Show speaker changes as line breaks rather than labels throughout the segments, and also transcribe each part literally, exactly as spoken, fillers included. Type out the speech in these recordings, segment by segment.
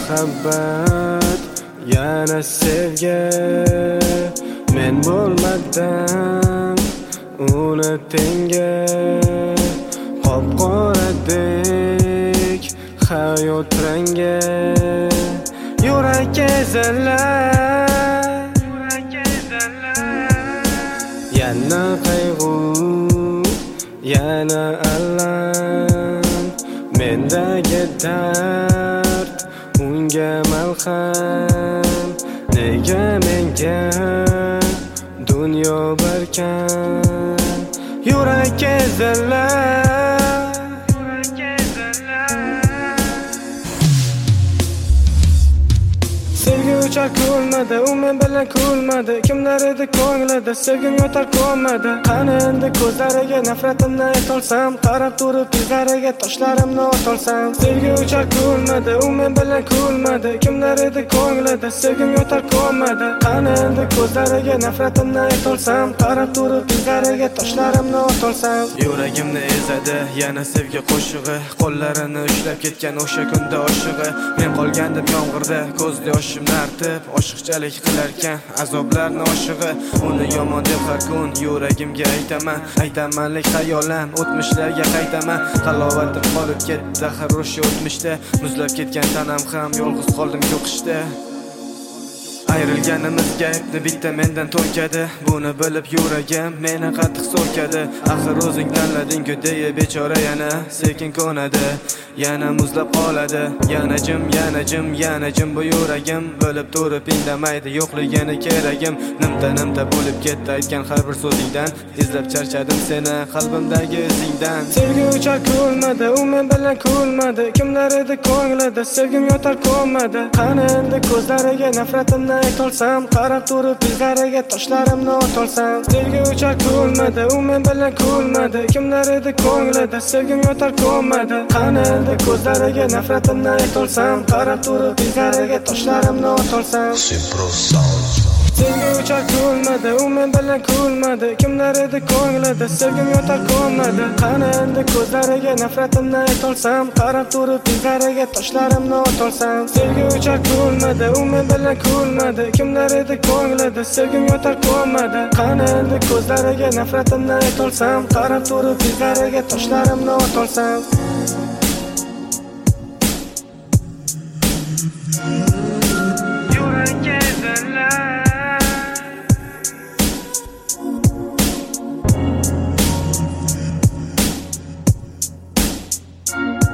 muhabbat, yana sevgi. Men bo'lmadim uni tengi, qop-qoradek hayot rangi. Yurak ezilar, yana qayg'u, yana alam. Mendagi dard unga malham. Nega menga dunyo barkam? Yurak ezilar, sevgi uchar kulmadi, u men bilan kulmadi. Kimlar edi ko'nglida, sevgim yotar ko'nmadi. Qani endi ko'zlariga nafratimni aytolsam, qarab turib yuzlariga toshlarimni otolsam. Sevgi uchar kulmadi, u men bilan kulmadi. Kimlar edi ko'nglida, sevgim yotar ko'nmadi. Qani endi ko'zlariga nafratimni aytolsam, qarab turib yuzlariga toshlarimni otolsam. Yuragimni ezadi yana sevgi qo'shig'i, qo'llarini ushlab ketgan o'sha kunda oshig'i. Men qolgandim yomg'irda, ko'zda yoshimni artib, oshiqchalik qilarkan azoblarni oshig'i. Uni yomon deb har kun yuragimga aytaman, aytamanlik xayolan o'tmishlarga qaytaman. Halovatim qolib ketdi axir o'sha o'tmishda, muzlab ketgan tanam ham yolg'iz qoldim yo'qishda. Ayrilganimizga aybni bitta mendan to'kadi, buni bilib yuragim meni qattiq so'kadi. Axir o'zing tanlading-ku deya bechora yana sekin ko'nadi, yana muzlab qoladi. Yana jim, yana jim, yana jim bu yuragim, bilib turib indamaydi yo'qligini keragim. Nimta nimta bo'lib ketdi aytgan har bir so'zingdan, izlab charchadim seni qalbimdagi izingdan. Sevgi uchar kulmadi, u men bilan kulmadi. Kimlar edi ko'nglida, sevgim yotar ko'nmadi. Qani endi ko'zlariga nafratimni aytolsam, qarab turib yuzlariga toshlarimni otolsam. Sevgi uchar kulmadi, u men bilan kulmadi. Kimlar edi ko'nglida, sevgim yotar ko'nmadi. Qani endi ko'zlariga nafratimni aytolsam, qarab turib yuzlariga toshlarimni otolsam. Sevgi uchar kulmadi, u men bilan kulmadi. Kimlar edi ko'nglida, sevgim yotar ko'nmadi. Qani endi ko'zlariga nafratimni aytolsam, qarab turib yuzlariga toshlarimni otolsam. Sevgi uchar kulmadi, u men bilan kulmadi. Kimlar edi ko'nglida, sevgim yotar ko'nmadi. Qani endi ko'zlariga nafratimni aytolsam, qarab turib yuzlariga toshlarimni otolsam. Yurak ezilar,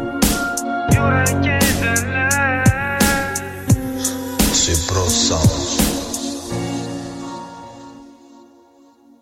yurak ezilar.
Cipro Sound.